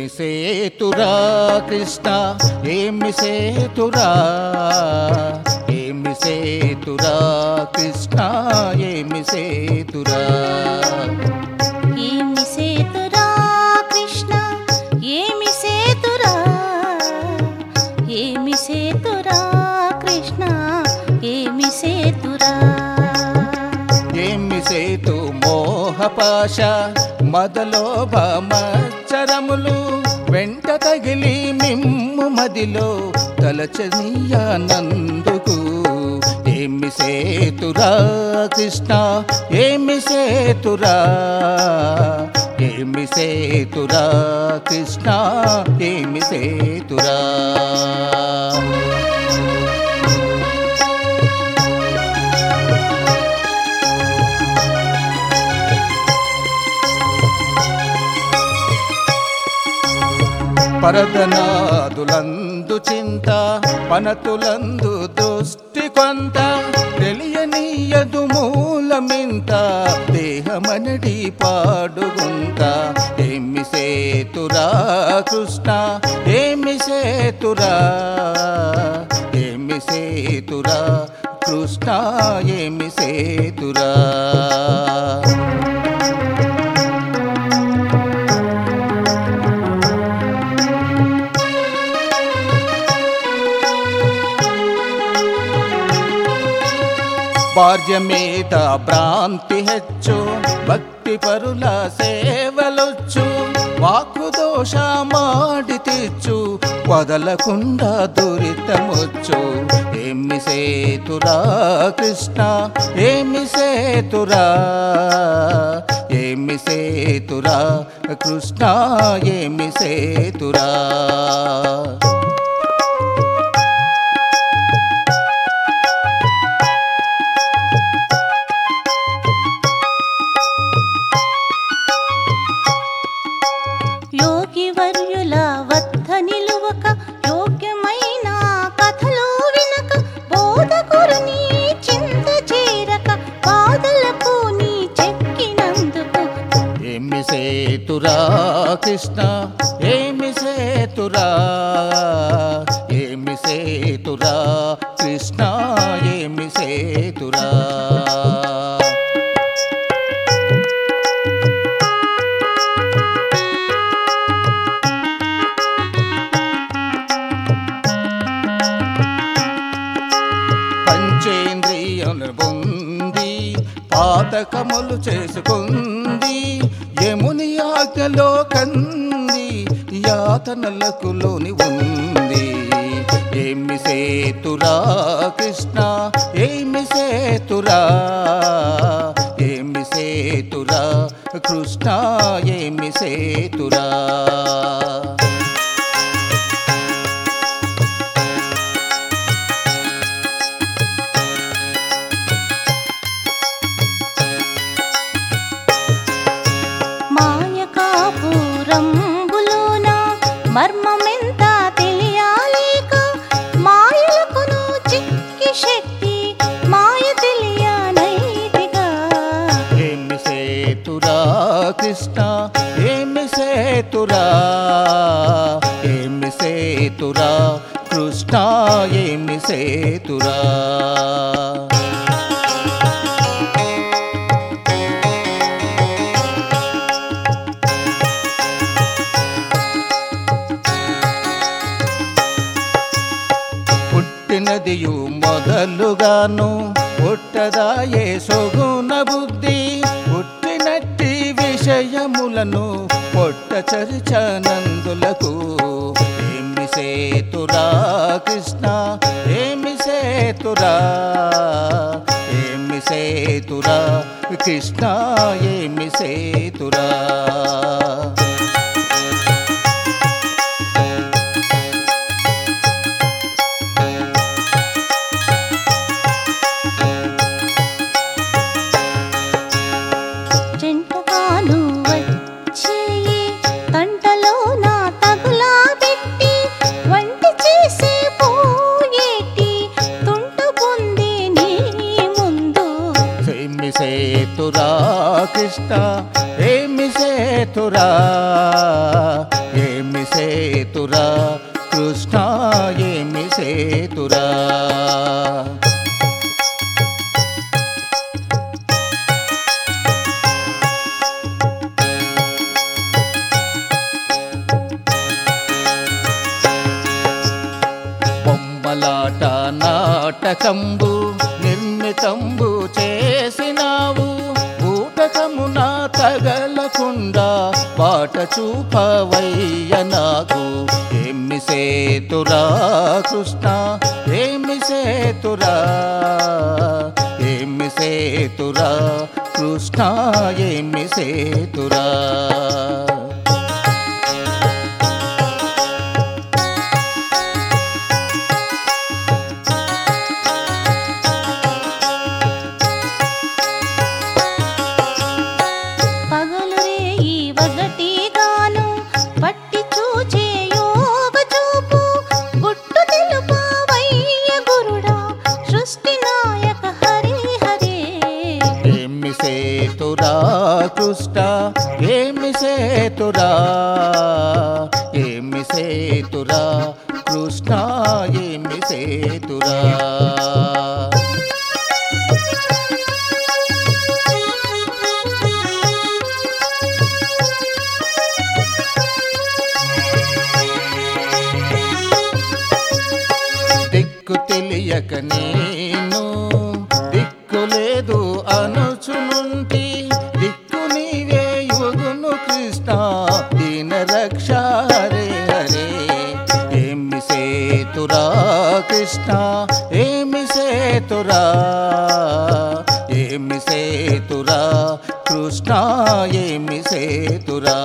సేతురా కృష్ణ ఏమి సేతురా, ఏమి సేతురా కృష్ణ ఏమి సేతురా. ఏమి సేతురా కృష్ణ ఏమి సేతురా, ఏమి సేతురా కృష్ణ ఏమి సేతురా. ఏమి సేతు మోహపాశ మదలోభ మచ్చరములు వెంట తగిలి మిమ్ము మదిలో తలచనీయానందుకు. ఏమి సేతురా కృష్ణ ఏమి సేతురా, ఏమి సేతురా కృష్ణ ఏమి సేతురా. పరదనాదులందు చింత పనతులందు దృష్టి కొంత, తెలియనీయదు మూలమింత దేహమనడి పాడుగుంత. ఏమి సేతురా కృష్ణ ఏమి సేతురా, ఏమి సేతురా కృష్ణ ఏమి సేతురా. భార్య మీద భ్రాంతి హెచ్చు భక్తి పరుల సేవలొచ్చు, వాక్కు దోష మాడి తెచ్చు వదలకుండా దురితమొచ్చు. ఏమి సేతురా కృష్ణ ఏమి సేతురా, ఏమి సేతురా కృష్ణ ఏమి సేతురా. యోగివర్యుల వద్ద నిలువక యోగ్యమైన కథలు వినక, బోధకురుని చింత చేరక బాధలకు నీ చెక్కినందుకు. ఏమి సేతురా కృష్ణ ఏమి సేతురా, ఏమి సేతురా కృష్ణ ఏమి సేతురా. పంచేంద్రియములు పొంది పాతకములు చేసుకుంది, యముని ఆజ్ఞలో కంది యాతనలకు లోని ఉంది. ఏమి సేతురా కృష్ణ ఏమి సేతురా, ఏమి సేతురా కృష్ణ ఏమి సేతురా. మాయకాపురంబులోన మర్మమెంత తెలియాలేక, మాయలకును చిక్కి శక్తి మాయ తెలియనైతిగా. ఏమి సేతురా కృష్ణ ఏమి సేతురా, ఏమి సేతురా కృష్ణ ఏమి సేతురా. పుట్టినదియు మొదలుగాను పుట్టదాయే సొగున బుద్ధి, పుట్టినట్టి విషయములను పొట్ట చరిచనందులకు. ఏమి సేతురా కృష్ణ ఏమి సేతురా, ఏమి సేతురా కృష్ణ ఏమి సేతురా. చెంటకాలు వచ్చేయి కంటలో నా తగులా పెట్టి, వంటి చేసి పోయేటి తుంట పొంది నీ ముందు. ఏమి సేతురా కృష్ణ ఏమి సేతురా ఏమి సేతురా కృష్ణ ఏమి సేతురా. బొమ్మలాట నాటకంబు నిర్మితంబు చేసినావు, ఊటకమున తగలకుండా బాట చూపవయ్య నాకు. ఏమి సేతురా కృష్ణ ఏమి సేతురా ఏమి సేతురా కృష్ణ ఏమి సేతురా. సేతురా కృష్ణ ఏమి సేతురా ఏమి సేతురా కృష్ణ ఏమి సేతురా. దిక్కు తెలియక నేను దిక్కులేదు అనుచునుంటి, దిక్కు నీవే యుగును కృష్ణ దీన రక్ష హరే హరే. ఏమి సేతురా కృష్ణ ఏమి సేతురా ఏమి సేతురా కృష్ణ ఏమి సేతురా.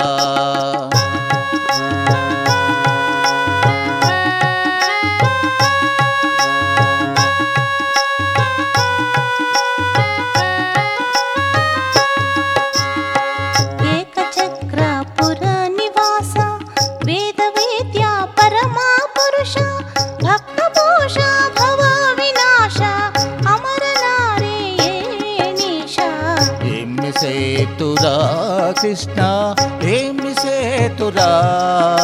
సేతురా కృష్ణ ఏమి సేతురా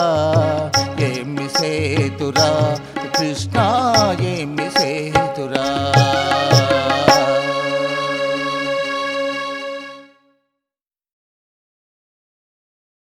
ఏమి సేతురా కృష్ణ ఏమి సేతురా.